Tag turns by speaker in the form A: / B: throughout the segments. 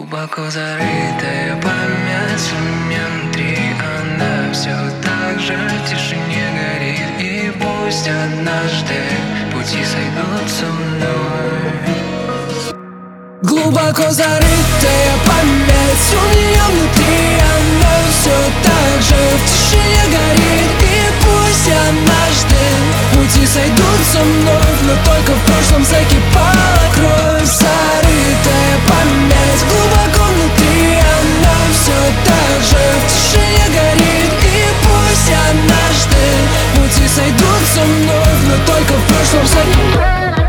A: Глубоко зарытая память внутри, она все так же в тишине горит. И пусть однажды пути сойдутся вновь. Глубоко зарытая память у нее внутри, она все так же в тишине горит. И пусть однажды пути сойдутся вновь, но только в прошлом закипала кровь. Зарытая память глубоко внутри, она все так же в тишине горит. И пусть однажды пути сойдутся вновь, но только в прошлом закипала.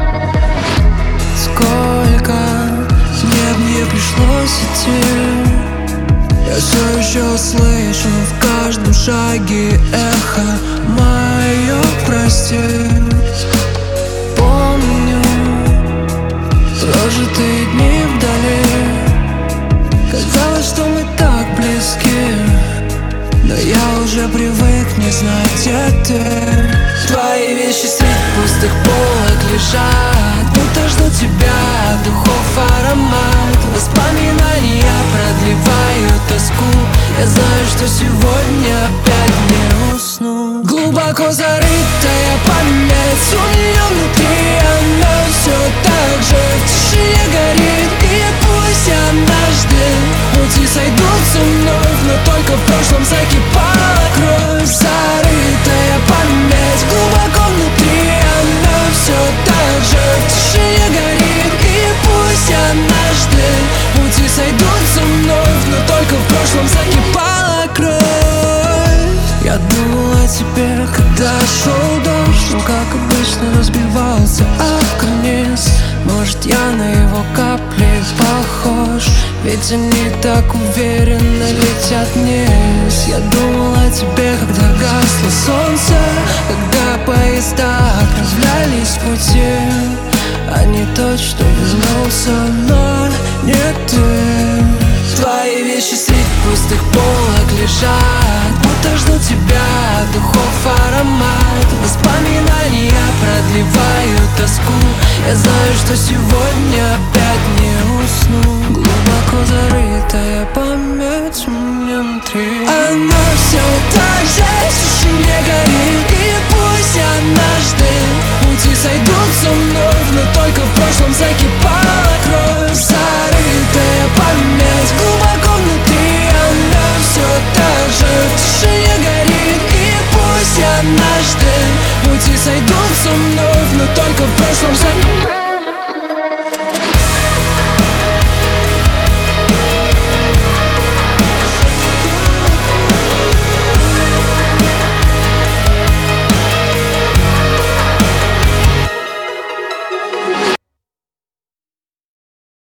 A: Сколько мне в ней пришлось идти, я все еще слышу в каждом шаге эхо мое прости. Помню прожитые дни вдали, казалось, что мы так близки, но я уже привык не знать, где ты. Твои вещи среди пустых полок лежат, будто ждут тебя, духов аромат. Воспоминания продлевают тоску, я знаю, что сегодня опять не усну. Глубоко зарытая память у нее внутри, она все так же в тишине горит. И пусть однажды пути сойдутся вновь, но только в прошлом закипала кровь. Зарытая память глубоко внутри, она все так же в тишине горит. И пусть однажды пути сойдутся вновь, но только в прошлом закипала кровь. Я думал о тебе, когда шел дождь, но как обычно разбивался об конец. Может, я на его капли похож, ведь они так уверенно летят вниз. Я думал о тебе, когда гасло солнце, когда поезда отправлялись в пути, а не тот, что вернулся, но не ты. Твои вещи среди пустых полок лежат, будто ждут тебя, духов аромат. Воспоминания продлевают тоску, я знаю, что сегодня опять не усну.